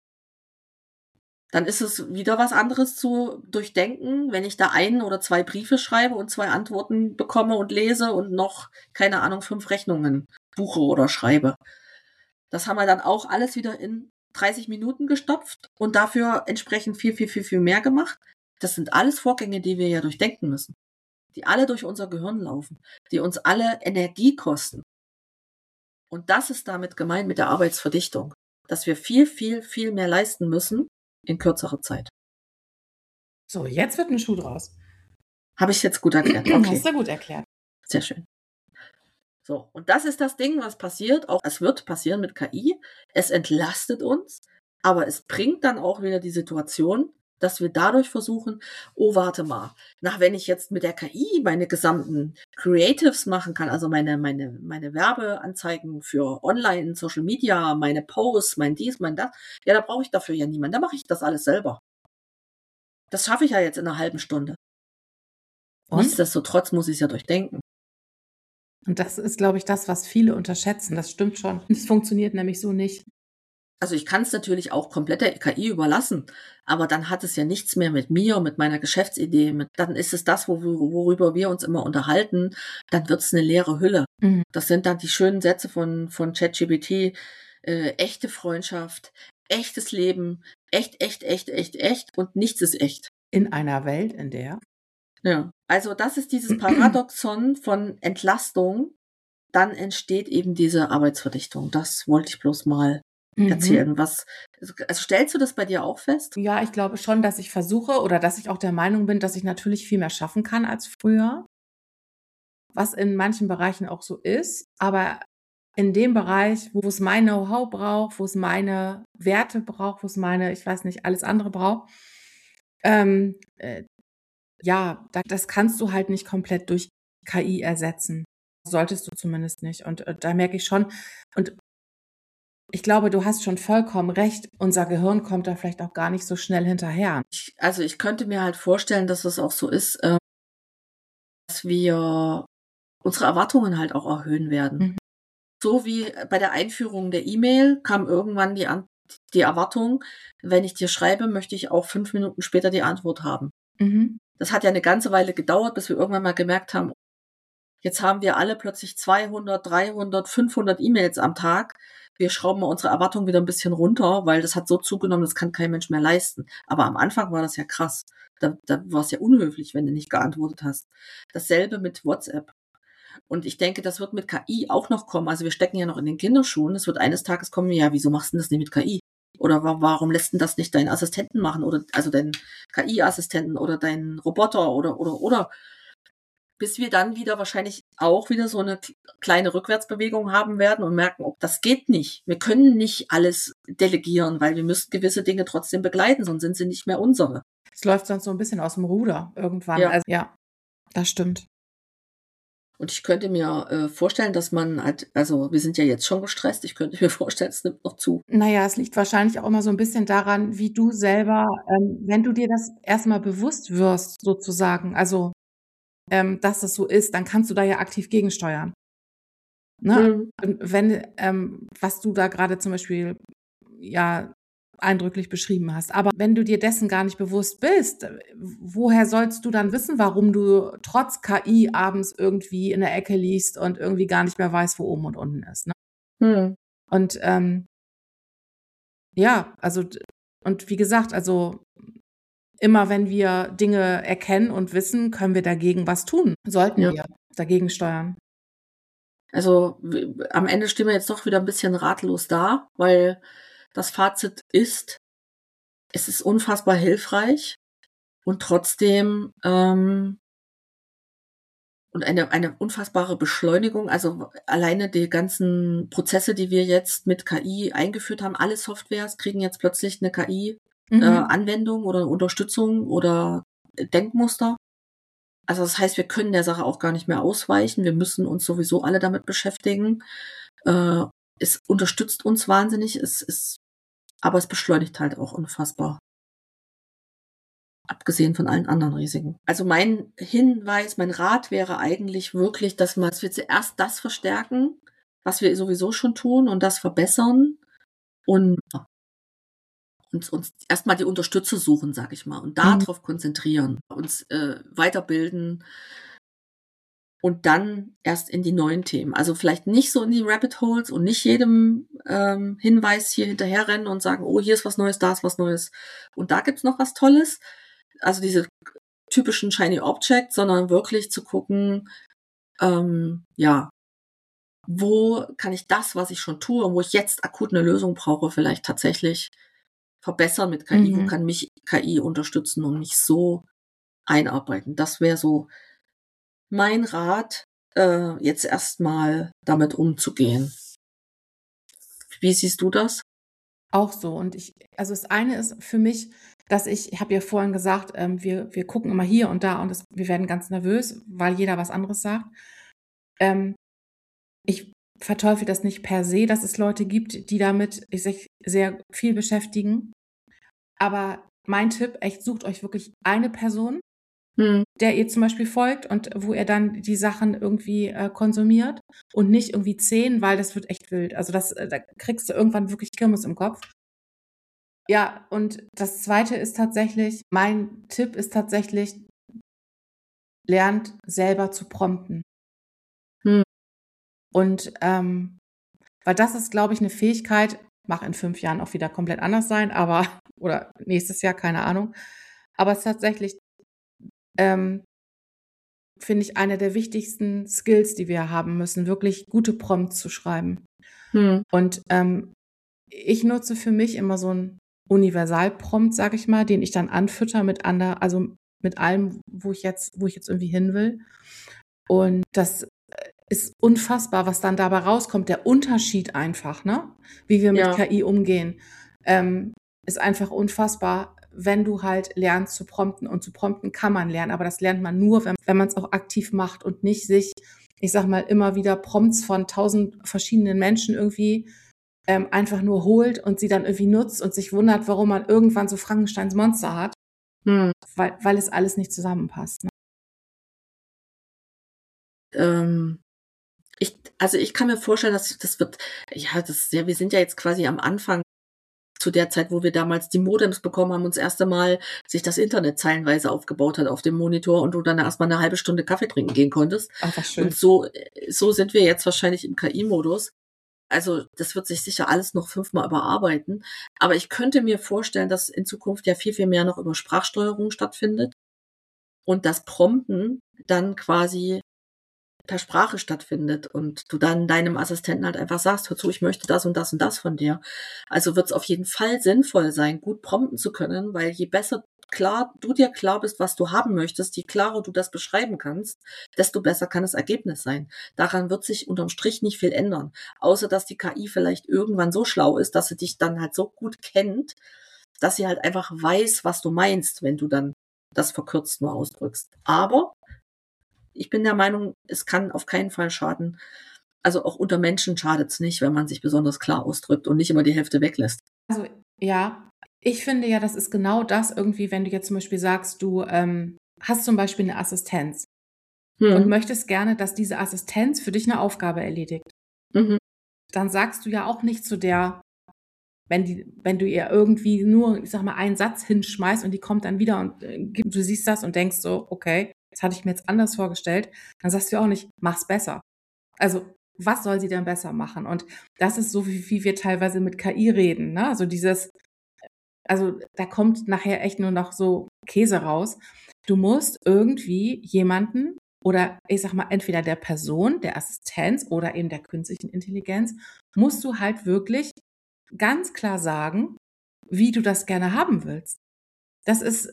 Dann ist es wieder was anderes zu durchdenken, wenn ich da ein oder zwei Briefe schreibe und zwei Antworten bekomme und lese und noch, keine Ahnung, fünf Rechnungen buche oder schreibe. Das haben wir dann auch alles wieder in dreißig Minuten gestopft und dafür entsprechend viel, viel, viel, viel mehr gemacht. Das sind alles Vorgänge, die wir ja durchdenken müssen, die alle durch unser Gehirn laufen, die uns alle Energie kosten. Und das ist damit gemeint mit der Arbeitsverdichtung, dass wir viel, viel, viel mehr leisten müssen in kürzerer Zeit. So, jetzt wird ein Schuh draus. Habe ich jetzt gut erklärt? Okay. Hast du gut erklärt. Sehr schön. So, und das ist das Ding, was passiert. Auch es wird passieren mit K I. Es entlastet uns, aber es bringt dann auch wieder die Situation, dass wir dadurch versuchen, oh, warte mal, nach wenn ich jetzt mit der K I meine gesamten Creatives machen kann, also meine, meine, meine Werbeanzeigen für Online, Social Media, meine Posts, mein dies, mein das, ja, da brauche ich dafür ja niemanden, da mache ich das alles selber. Das schaffe ich ja jetzt in einer halben Stunde. Und? Nichtsdestotrotz muss ich es ja durchdenken. Und das ist, glaube ich, das, was viele unterschätzen. Das stimmt schon. Es funktioniert nämlich so nicht. Also ich kann es natürlich auch komplett der K I überlassen, aber dann hat es ja nichts mehr mit mir, mit meiner Geschäftsidee. Mit, dann ist es das, wo, worüber wir uns immer unterhalten. Dann wird es eine leere Hülle. Mhm. Das sind dann die schönen Sätze von, von ChatGPT. Äh, echte Freundschaft, echtes Leben, echt, echt, echt, echt, echt und nichts ist echt. In einer Welt, in der... Ja, also das ist dieses Paradoxon von Entlastung. Dann entsteht eben diese Arbeitsverdichtung. Das wollte ich bloß mal erzählen. Mhm. Was, also stellst du das bei dir auch fest? Ja, ich glaube schon, dass ich versuche oder dass ich auch der Meinung bin, dass ich natürlich viel mehr schaffen kann als früher. Was in manchen Bereichen auch so ist. Aber in dem Bereich, wo es mein Know-how braucht, wo es meine Werte braucht, wo es meine, ich weiß nicht, alles andere braucht, ähm, äh, ja, da, das kannst du halt nicht komplett durch K I ersetzen. Solltest du zumindest nicht. Und äh, da merke ich schon, und ich glaube, du hast schon vollkommen recht, unser Gehirn kommt da vielleicht auch gar nicht so schnell hinterher. Ich, also ich könnte mir halt vorstellen, dass es auch so ist, äh, dass wir unsere Erwartungen halt auch erhöhen werden. Mhm. So wie bei der Einführung der E-Mail kam irgendwann die, An- die Erwartung, wenn ich dir schreibe, möchte ich auch fünf Minuten später die Antwort haben. Mhm. Das hat ja eine ganze Weile gedauert, bis wir irgendwann mal gemerkt haben, jetzt haben wir alle plötzlich zweihundert, dreihundert, fünfhundert E-Mails am Tag. Wir schrauben mal unsere Erwartungen wieder ein bisschen runter, weil das hat so zugenommen, das kann kein Mensch mehr leisten. Aber am Anfang war das ja krass. Da, da war es ja unhöflich, wenn du nicht geantwortet hast. Dasselbe mit WhatsApp. Und ich denke, das wird mit K I auch noch kommen. Also wir stecken ja noch in den Kinderschuhen. Es wird eines Tages kommen, ja, wieso machst du das nicht mit K I? Oder warum lässt du das nicht deinen Assistenten machen? Oder also deinen K I-Assistenten oder deinen Roboter oder oder oder. Bis wir dann wieder wahrscheinlich auch wieder so eine kleine Rückwärtsbewegung haben werden und merken, ob das geht nicht. Wir können nicht alles delegieren, weil wir müssen gewisse Dinge trotzdem begleiten, sonst sind sie nicht mehr unsere. Es läuft sonst so ein bisschen aus dem Ruder irgendwann. Ja, also, ja, das stimmt. Und ich könnte mir äh, vorstellen, dass man halt, also wir sind ja jetzt schon gestresst, ich könnte mir vorstellen, es nimmt noch zu. Naja, es liegt wahrscheinlich auch immer so ein bisschen daran, wie du selber, ähm, wenn du dir das erstmal bewusst wirst, sozusagen, also ähm, dass das so ist, dann kannst du da ja aktiv gegensteuern. Ne? Mhm. Und wenn, ähm, was du da gerade zum Beispiel ja eindrücklich beschrieben hast. Aber wenn du dir dessen gar nicht bewusst bist, woher sollst du dann wissen, warum du trotz K I abends irgendwie in der Ecke liegst und irgendwie gar nicht mehr weißt, wo oben und unten ist. Ne? Hm. Und ähm, ja, also und wie gesagt, also immer wenn wir Dinge erkennen und wissen, können wir dagegen was tun. Sollten ja. wir dagegen steuern. Also w- am Ende stehen wir jetzt doch wieder ein bisschen ratlos da, weil das Fazit ist, es ist unfassbar hilfreich und trotzdem ähm, und eine, eine unfassbare Beschleunigung. Also alleine die ganzen Prozesse, die wir jetzt mit K I eingeführt haben, alle Softwares kriegen jetzt plötzlich eine K I-Anwendung mhm. äh, oder Unterstützung oder Denkmuster. Also das heißt, wir können der Sache auch gar nicht mehr ausweichen. Wir müssen uns sowieso alle damit beschäftigen. Äh, es unterstützt uns wahnsinnig, es ist, aber es beschleunigt halt auch unfassbar. Abgesehen von allen anderen Risiken. Also mein Hinweis, mein Rat wäre eigentlich wirklich, dass, man, dass wir zuerst das verstärken, was wir sowieso schon tun und das verbessern und uns, uns erstmal die Unterstützer suchen, sag ich mal, und darauf mhm. konzentrieren, uns äh, weiterbilden und dann erst in die neuen Themen. Also vielleicht nicht so in die Rabbit Holes und nicht jedem ähm, Hinweis hier hinterherrennen und sagen, oh, hier ist was Neues, da ist was Neues und da gibt's noch was Tolles. Also diese typischen Shiny Objects, sondern wirklich zu gucken, ähm, ja, wo kann ich das, was ich schon tue und wo ich jetzt akut eine Lösung brauche, vielleicht tatsächlich verbessern mit K I, mhm. wo kann mich K I unterstützen und mich so einarbeiten. Das wäre so mein Rat, äh, jetzt erstmal damit umzugehen. Wie siehst du das? Auch so. Und ich, also das eine ist für mich, dass ich, ich habe ja vorhin gesagt, ähm, wir, wir gucken immer hier und da und das, wir werden ganz nervös, weil jeder was anderes sagt. Ähm, ich verteufel das nicht per se, dass es Leute gibt, die damit sich sehr viel beschäftigen. Aber mein Tipp, echt sucht euch wirklich eine Person, hm. der ihr zum Beispiel folgt und wo ihr dann die Sachen irgendwie äh, konsumiert und nicht irgendwie zehn, weil das wird echt wild. Also das, äh, da kriegst du irgendwann wirklich Kirmes im Kopf. Ja, und das Zweite ist tatsächlich, mein Tipp ist tatsächlich, lernt selber zu prompten. Hm. Und ähm, weil das ist, glaube ich, eine Fähigkeit, mag in fünf Jahren auch wieder komplett anders sein, aber, oder nächstes Jahr, keine Ahnung. Aber es ist tatsächlich, ähm, finde ich, eine der wichtigsten Skills, die wir haben müssen, wirklich gute Prompts zu schreiben. Hm. Und ähm, ich nutze für mich immer so einen Universalprompt, sag ich mal, den ich dann anfütter mit ander, also mit allem, wo ich jetzt, wo ich jetzt irgendwie hin will. Und das ist unfassbar, was dann dabei rauskommt. Der Unterschied einfach, ne? Wie wir mit ja. K I umgehen, ähm, ist einfach unfassbar, wenn du halt lernst zu prompten. Und zu prompten kann man lernen, aber das lernt man nur, wenn, wenn man es auch aktiv macht und nicht sich, ich sag mal, immer wieder Prompts von tausend verschiedenen Menschen irgendwie ähm, einfach nur holt und sie dann irgendwie nutzt und sich wundert, warum man irgendwann so Frankensteins Monster hat, hm. weil, weil es alles nicht zusammenpasst. Ne? Ähm. Ich, also ich kann mir vorstellen, dass das wird, ja, das ja, wir sind ja jetzt quasi am Anfang zu der Zeit, wo wir damals die Modems bekommen haben, uns das erste Mal sich das Internet zeilenweise aufgebaut hat auf dem Monitor und du dann erstmal eine halbe Stunde Kaffee trinken gehen konntest. Ach, was schön. Und so, so sind wir jetzt wahrscheinlich im K I-Modus. Also das wird sich sicher alles noch fünfmal überarbeiten. Aber ich könnte mir vorstellen, dass in Zukunft ja viel, viel mehr noch über Sprachsteuerung stattfindet und das Prompten dann quasi per Sprache stattfindet und du dann deinem Assistenten halt einfach sagst, hör zu, ich möchte das und das und das von dir. Also wird es auf jeden Fall sinnvoll sein, gut prompten zu können, weil je besser klar du dir klar bist, was du haben möchtest, je klarer du das beschreiben kannst, desto besser kann das Ergebnis sein. Daran wird sich unterm Strich nicht viel ändern, außer dass die K I vielleicht irgendwann so schlau ist, dass sie dich dann halt so gut kennt, dass sie halt einfach weiß, was du meinst, wenn du dann das verkürzt nur ausdrückst. Aber ich bin der Meinung, es kann auf keinen Fall schaden. Also auch unter Menschen schadet es nicht, wenn man sich besonders klar ausdrückt und nicht immer die Hälfte weglässt. Also ja, ich finde ja, das ist genau das irgendwie, wenn du jetzt zum Beispiel sagst, du ähm, hast zum Beispiel eine Assistenz hm. und möchtest gerne, dass diese Assistenz für dich eine Aufgabe erledigt. Mhm. Dann sagst du ja auch nicht zu der, wenn die, wenn du ihr irgendwie nur, ich sag mal, einen Satz hinschmeißt und die kommt dann wieder und äh, du siehst das und denkst so, okay, das hatte ich mir jetzt anders vorgestellt, dann sagst du auch nicht, mach's besser. Also, was soll sie denn besser machen? Und das ist so, wie, wie wir teilweise mit K I reden, ne? Also dieses, also da kommt nachher echt nur noch so Käse raus. Du musst irgendwie jemanden oder ich sag mal, entweder der Person, der Assistenz oder eben der künstlichen Intelligenz, musst du halt wirklich ganz klar sagen, wie du das gerne haben willst. Das ist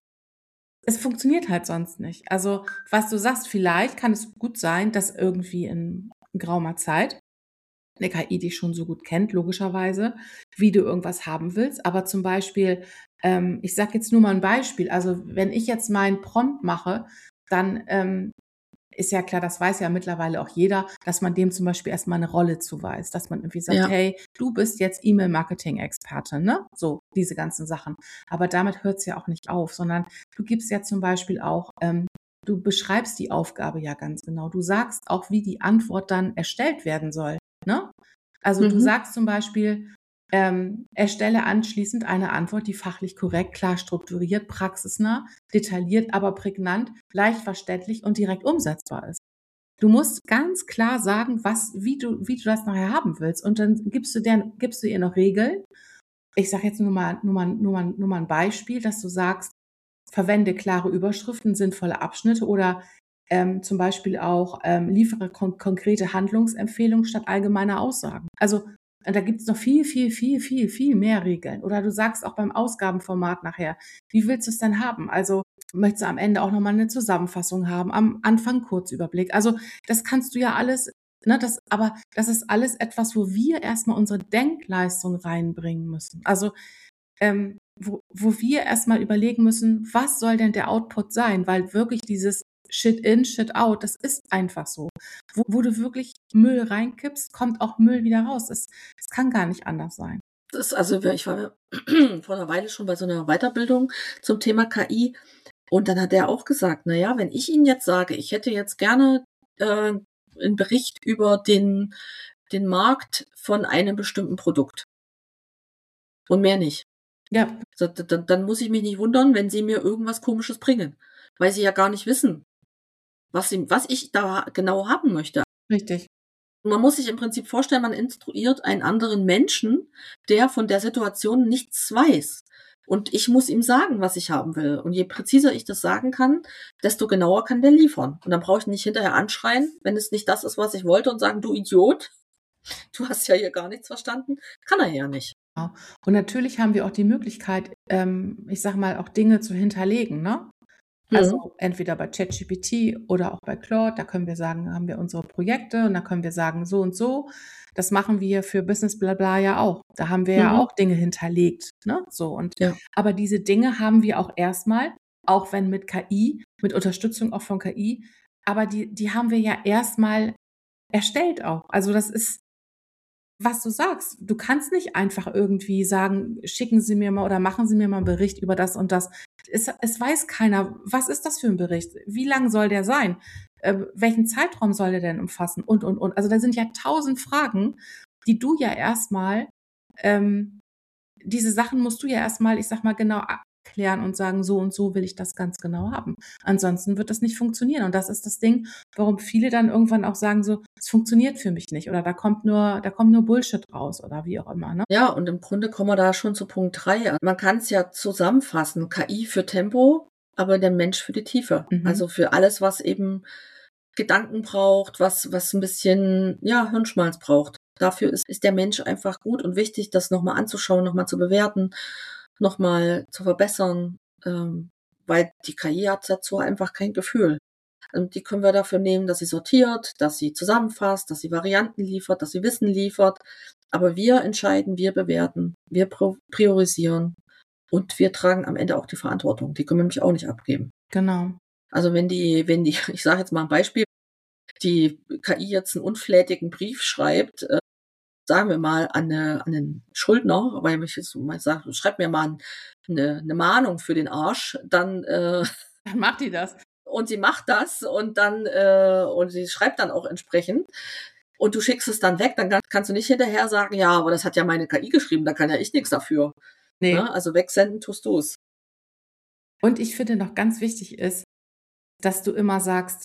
Es funktioniert halt sonst nicht. Also, was du sagst, vielleicht kann es gut sein, dass irgendwie in geraumer Zeit eine K I dich schon so gut kennt, logischerweise, wie du irgendwas haben willst. Aber zum Beispiel, ähm, ich sage jetzt nur mal ein Beispiel. Also, wenn ich jetzt meinen Prompt mache, dann ähm, ist ja klar, das weiß ja mittlerweile auch jeder, dass man dem zum Beispiel erstmal eine Rolle zuweist, dass man irgendwie sagt, ja. hey, du bist jetzt E-Mail-Marketing-Experte, ne? So, diese ganzen Sachen. Aber damit hört es ja auch nicht auf, sondern du gibst ja zum Beispiel auch, ähm, du beschreibst die Aufgabe ja ganz genau. Du sagst auch, wie die Antwort dann erstellt werden soll, ne? Also mhm. du sagst zum Beispiel, Ähm, erstelle anschließend eine Antwort, die fachlich korrekt, klar strukturiert, praxisnah, detailliert, aber prägnant, leicht verständlich und direkt umsetzbar ist. Du musst ganz klar sagen, was, wie du, wie du das nachher haben willst. Und dann gibst du dir, gibst du ihr noch Regeln. Ich sage jetzt nur mal, nur mal, nur mal, nur mal ein Beispiel, dass du sagst, verwende klare Überschriften, sinnvolle Abschnitte oder ähm, zum Beispiel auch ähm, liefere kon- konkrete Handlungsempfehlungen statt allgemeiner Aussagen. Also äh, da gibt es noch viel, viel, viel, viel, viel mehr Regeln. Oder du sagst auch beim Ausgabenformat nachher, wie willst du es denn haben? Also möchtest du am Ende auch nochmal eine Zusammenfassung haben, am Anfang Kurzüberblick. Also das kannst du ja alles, ne, das, aber das ist alles etwas, wo wir erstmal unsere Denkleistung reinbringen müssen. Also ähm, wo, wo wir erstmal überlegen müssen, was soll denn der Output sein? Weil wirklich dieses Shit in, Shit out, das ist einfach so. Wo, wo du wirklich Müll reinkippst, kommt auch Müll wieder raus. Es, es kann gar nicht anders sein. Das ist also, ich war vor einer Weile schon bei so einer Weiterbildung zum Thema K I und dann hat er auch gesagt, na ja, wenn ich Ihnen jetzt sage, ich hätte jetzt gerne äh, einen Bericht über den, den Markt von einem bestimmten Produkt und mehr nicht. Ja, So, dann, dann muss ich mich nicht wundern, wenn Sie mir irgendwas Komisches bringen, weil Sie ja gar nicht wissen, was, sie, was ich da genau haben möchte. richtig. Man muss sich im Prinzip vorstellen, man instruiert einen anderen Menschen, der von der Situation nichts weiß. Und ich muss ihm sagen, was ich haben will. Und je präziser ich das sagen kann, desto genauer kann der liefern. Und dann brauche ich nicht hinterher anschreien, wenn es nicht das ist, was ich wollte, und sagen, du Idiot, du hast ja hier gar nichts verstanden. Kann er ja nicht. Genau. Und natürlich haben wir auch die Möglichkeit, ähm, ich sag mal, auch Dinge zu hinterlegen, ne? Mhm. Also entweder bei ChatGPT oder auch bei Claude, da können wir sagen, haben wir unsere Projekte und da können wir sagen, so und so. Das machen wir für Business Blabla ja auch. Da haben wir ja Mhm. auch Dinge hinterlegt, ne? So und Ja. aber diese Dinge haben wir auch erstmal, auch wenn mit K I, mit Unterstützung auch von K I, aber die die haben wir ja erstmal erstellt auch. Also das ist, was du sagst. Du kannst nicht einfach irgendwie sagen, schicken Sie mir mal oder machen Sie mir mal einen Bericht über das und das. Es, es weiß keiner, was ist das für ein Bericht? Wie lang soll der sein? Äh, welchen Zeitraum soll der denn umfassen? Und, und, und. Also da sind ja tausend Fragen, die du ja erstmal, ähm, diese Sachen musst du ja erstmal, ich sag mal, genau abklären und sagen, so und so will ich das ganz genau haben. Ansonsten wird das nicht funktionieren. Und das ist das Ding, warum viele dann irgendwann auch sagen so, es funktioniert für mich nicht oder da kommt nur, da kommt nur Bullshit raus oder wie auch immer, ne? Ja, und im Grunde kommen wir da schon zu Punkt drei. Man kann es ja zusammenfassen. K I für Tempo, aber der Mensch für die Tiefe. Mhm. Also für alles, was eben Gedanken braucht, was, was ein bisschen, ja, Hirnschmalz braucht. Dafür ist, ist der Mensch einfach gut und wichtig, das nochmal anzuschauen, nochmal zu bewerten, nochmal zu verbessern, ähm, weil die K I hat dazu einfach kein Gefühl. Und die können wir dafür nehmen, dass sie sortiert, dass sie zusammenfasst, dass sie Varianten liefert, dass sie Wissen liefert. Aber wir entscheiden, wir bewerten, wir priorisieren und wir tragen am Ende auch die Verantwortung. Die können wir nämlich auch nicht abgeben. Genau. Also wenn die, wenn die, ich sage jetzt mal ein Beispiel, die K I jetzt einen unflätigen Brief schreibt, äh, sagen wir mal an, eine, an einen Schuldner, weil ich jetzt mal sage, schreib mir mal eine, eine Mahnung für den Arsch, dann äh, Dann macht die das. und sie macht das und dann äh, und sie schreibt dann auch entsprechend und du schickst es dann weg, dann kann, kannst du nicht hinterher sagen, ja, aber das hat ja meine K I geschrieben, da kann ja ich nichts dafür. Nee. Ne? Also wegsenden tust du es. Und ich finde noch ganz wichtig ist, dass du immer sagst,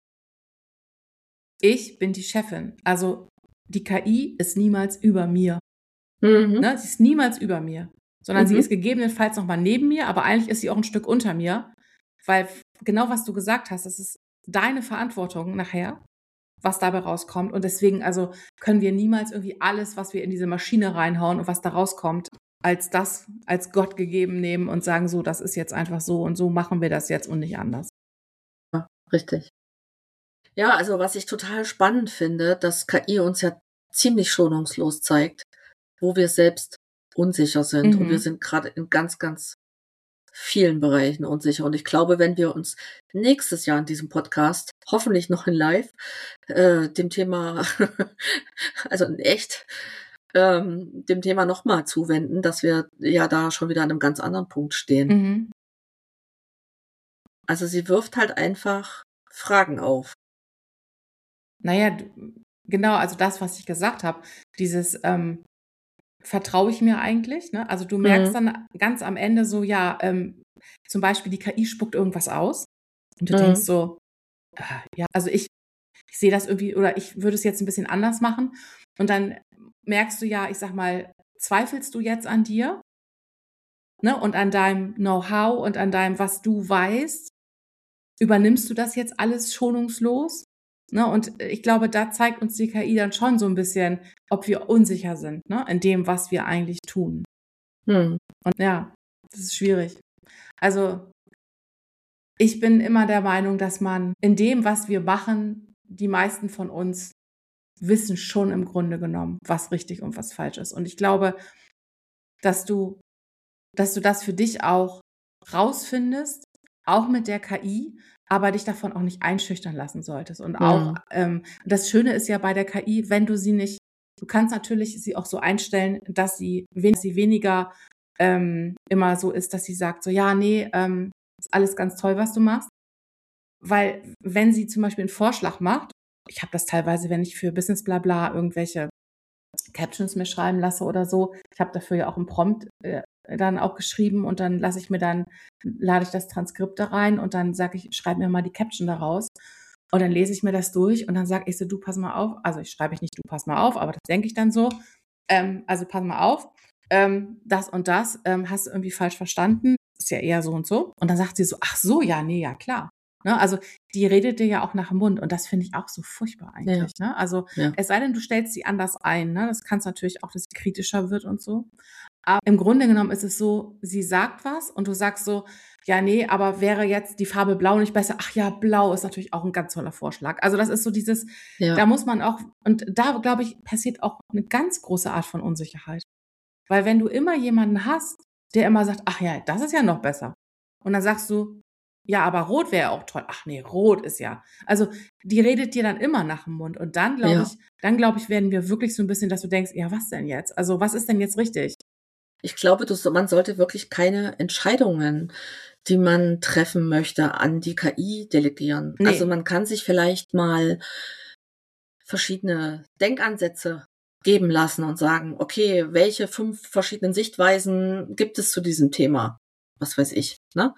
ich bin die Chefin. Also die K I ist niemals über mir. Mhm. Ne? Sie ist niemals über mir. Sondern Mhm. sie ist gegebenenfalls noch mal neben mir, aber eigentlich ist sie auch ein Stück unter mir. Weil genau was du gesagt hast, das ist deine Verantwortung nachher, was dabei rauskommt. Und deswegen also können wir niemals irgendwie alles, was wir in diese Maschine reinhauen und was da rauskommt, als das, als Gott gegeben nehmen und sagen, so, das ist jetzt einfach so und so machen wir das jetzt und nicht anders. Ja, richtig. Ja, also was ich total spannend finde, dass K I uns ja ziemlich schonungslos zeigt, wo wir selbst unsicher sind. Mhm. Und wir sind gerade in ganz, ganz vielen Bereichen unsicher. Und ich glaube, wenn wir uns nächstes Jahr in diesem Podcast, hoffentlich noch in live, äh, dem Thema, also in echt, ähm, dem Thema nochmal zuwenden, dass wir ja da schon wieder an einem ganz anderen Punkt stehen. Mhm. Also sie wirft halt einfach Fragen auf. Naja, d- genau, also das, was ich gesagt habe, dieses ähm, vertraue ich mir eigentlich, ne? Also du merkst Mhm. dann ganz am Ende so, ja, ähm, zum Beispiel die K I spuckt irgendwas aus und du Mhm. denkst so, ah, ja, also ich, ich sehe das irgendwie oder ich würde es jetzt ein bisschen anders machen und dann merkst du ja, ich sag mal, zweifelst du jetzt an dir, ne? Und an deinem Know-how und an deinem, was du weißt übernimmst du das jetzt alles schonungslos? Ne? Und ich glaube, da zeigt uns die K I dann schon so ein bisschen, ob wir unsicher sind, ne? In dem, was wir eigentlich tun. Hm. Und ja, das ist schwierig. Also ich bin immer der Meinung, dass man in dem, was wir machen, die meisten von uns wissen schon im Grunde genommen, was richtig und was falsch ist. Und ich glaube, dass du, dass du das für dich auch rausfindest, auch mit der K I, aber dich davon auch nicht einschüchtern lassen solltest. Und auch, Hm. ähm, das Schöne ist ja bei der K I, wenn du sie nicht, du kannst natürlich sie auch so einstellen, dass sie, wen- sie weniger ähm, immer so ist, dass sie sagt, so ja, nee, ähm, ist alles ganz toll, was du machst. Weil wenn sie zum Beispiel einen Vorschlag macht, ich habe das teilweise, wenn ich für Business Blabla irgendwelche Captions mir schreiben lasse oder so, ich habe dafür ja auch einen Prompt äh, dann auch geschrieben und dann lasse ich mir dann, lade ich das Transkript da rein und dann sage ich, schreib mir mal die Caption daraus. Und dann lese ich mir das durch und dann sage ich so, du pass mal auf, also ich schreibe ich nicht, du pass mal auf, aber das denke ich dann so, ähm, also pass mal auf, ähm, das und das ähm, hast du irgendwie falsch verstanden, ist ja eher so und so. Und dann sagt sie so, ach so, ja, nee, ja klar. Ne? Also die redet dir ja auch nach dem Mund und das finde ich auch so furchtbar eigentlich. Ja. Ne? Also Ja. es sei denn, du stellst sie anders ein. Ne? Das kannst natürlich auch, dass sie kritischer wird und so. Aber im Grunde genommen ist es so, sie sagt was und du sagst so, ja, nee, aber wäre jetzt die Farbe blau nicht besser? Ach ja, blau ist natürlich auch ein ganz toller Vorschlag. Also das ist so dieses, Ja. da muss man auch, und da, glaube ich, passiert auch eine ganz große Art von Unsicherheit. Weil wenn du immer jemanden hast, der immer sagt, ach ja, das ist ja noch besser. Und dann sagst du, ja, aber rot wäre auch toll. Ach nee, rot ist ja. Also die redet dir dann immer nach dem Mund. Und dann glaube Ja. ich, dann glaube ich, werden wir wirklich so ein bisschen, dass du denkst, ja, was denn jetzt? Also was ist denn jetzt richtig? Ich glaube, du, so- man sollte wirklich keine Entscheidungen, die man treffen möchte, an die K I delegieren. Nee. Also man kann sich vielleicht mal verschiedene Denkansätze geben lassen und sagen, okay, welche fünf verschiedenen Sichtweisen gibt es zu diesem Thema? Was weiß ich, ne?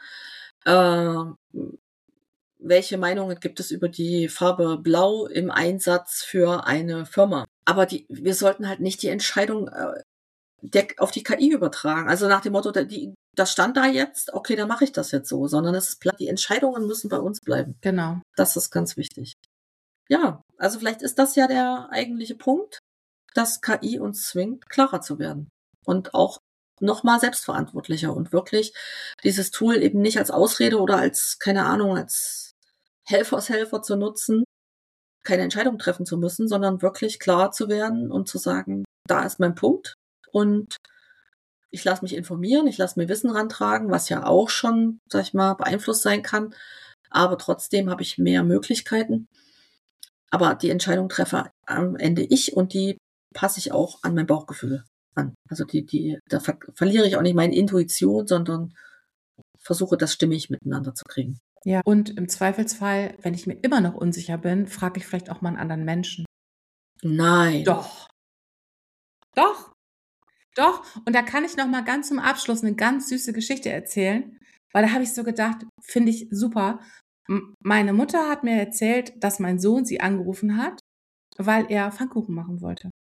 Äh, welche Meinungen gibt es über die Farbe Blau im Einsatz für eine Firma? Aber die, wir sollten halt nicht die Entscheidung äh, der, auf die K I übertragen. Also nach dem Motto, der, die, das stand da jetzt, okay, dann mache ich das jetzt so, sondern es ist, die Entscheidungen müssen bei uns bleiben. Genau. Das ist ganz wichtig. Ja, also vielleicht ist das ja der eigentliche Punkt, dass K I uns zwingt, klarer zu werden und auch noch mal selbstverantwortlicher und wirklich dieses Tool eben nicht als Ausrede oder als, keine Ahnung, als Helfershelfer zu nutzen, keine Entscheidung treffen zu müssen, sondern wirklich klar zu werden und zu sagen, da ist mein Punkt und ich lasse mich informieren, ich lasse mir Wissen rantragen, was ja auch schon, sag ich mal, beeinflusst sein kann, aber trotzdem habe ich mehr Möglichkeiten. Aber die Entscheidung treffe am Ende ich und die passe ich auch an mein Bauchgefühl an. Also die, die, da ver verliere ich auch nicht meine Intuition, sondern versuche das stimmig miteinander zu kriegen. Ja. Und im Zweifelsfall, wenn ich mir immer noch unsicher bin, frage ich vielleicht auch mal einen anderen Menschen. Nein. Doch. Doch. Doch. Und da kann ich noch mal ganz zum Abschluss eine ganz süße Geschichte erzählen, weil da habe ich so gedacht, finde ich super. M- Meine Mutter hat mir erzählt, dass mein Sohn sie angerufen hat, weil er Pfannkuchen machen wollte.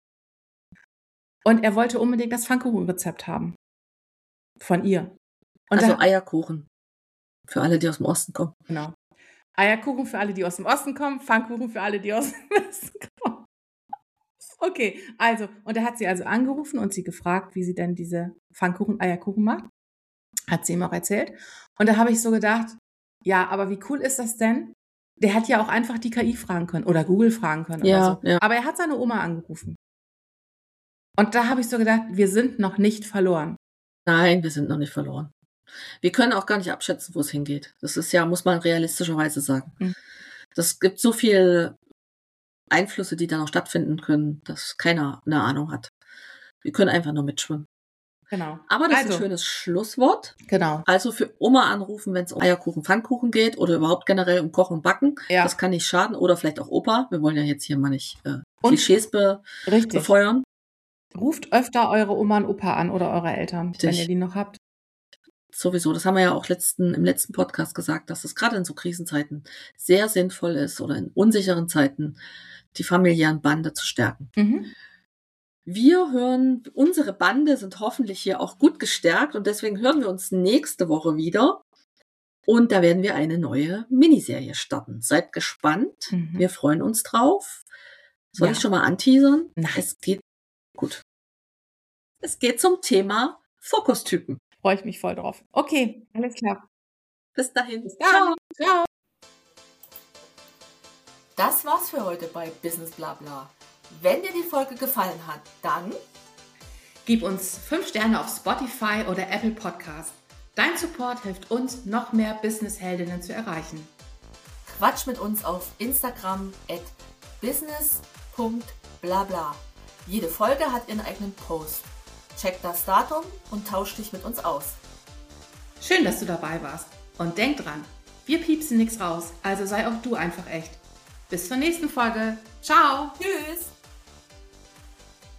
Und er wollte unbedingt das Pfannkuchenrezept haben. Von ihr. Und Also da, Eierkuchen. Für alle, die aus dem Osten kommen. genau. Eierkuchen für alle, die aus dem Osten kommen, Pfannkuchen für alle, die aus dem Westen kommen. Okay, also, und er hat sie also angerufen und sie gefragt, wie sie denn diese Pfannkuchen, Eierkuchen macht. Hat sie ihm auch erzählt. Und da habe ich so gedacht, ja, aber wie cool ist das denn? Der hätte ja auch einfach die K I fragen können oder Google fragen können Ja, oder so. ja. Aber er hat seine Oma angerufen. Und da habe ich so gedacht, wir sind noch nicht verloren. Nein, wir sind noch nicht verloren. Wir können auch gar nicht abschätzen, wo es hingeht. Das ist ja, muss man realistischerweise sagen. Mhm. Das gibt so viel Einflüsse, die da noch stattfinden können, dass keiner eine Ahnung hat. Wir können einfach nur mitschwimmen. Genau. Aber das ist Also, ein schönes Schlusswort. genau. Also für Oma anrufen, wenn es um Eierkuchen, Pfannkuchen geht oder überhaupt generell um Kochen und Backen. Ja. Das kann nicht schaden. Oder vielleicht auch Opa. Wir wollen ja jetzt hier mal nicht äh, Und- Klischees be Richtig. befeuern. Ruft öfter eure Oma und Opa an oder eure Eltern, Richtig. wenn ihr die noch habt. Sowieso, das haben wir ja auch letzten, im letzten Podcast gesagt, dass es gerade in so Krisenzeiten sehr sinnvoll ist oder in unsicheren Zeiten die familiären Bande zu stärken. Mhm. Wir hören, unsere Bande sind hoffentlich hier auch gut gestärkt und deswegen hören wir uns nächste Woche wieder. Und da werden wir eine neue Miniserie starten. Seid gespannt. Mhm. Wir freuen uns drauf. Soll Ja. ich schon mal anteasern? Nein. Es geht gut. Es geht zum Thema Fokustypen. Freue ich mich voll drauf. Okay, alles klar. Bis dahin. Bis dann. Ciao. Das war's für heute bei Business Blabla. Wenn dir die Folge gefallen hat, dann Gib uns fünf Sterne auf Spotify oder Apple Podcast. Dein Support hilft uns, noch mehr Business-Heldinnen zu erreichen. quatsch mit uns auf Instagram at business punkt blabla. Jede Folge hat ihren eigenen Post. Check das Datum und tausch dich mit uns aus. Schön, dass du dabei warst. Und denk dran, wir piepsen nichts raus, also sei auch du einfach echt. Bis zur nächsten Folge. Ciao. Tschüss!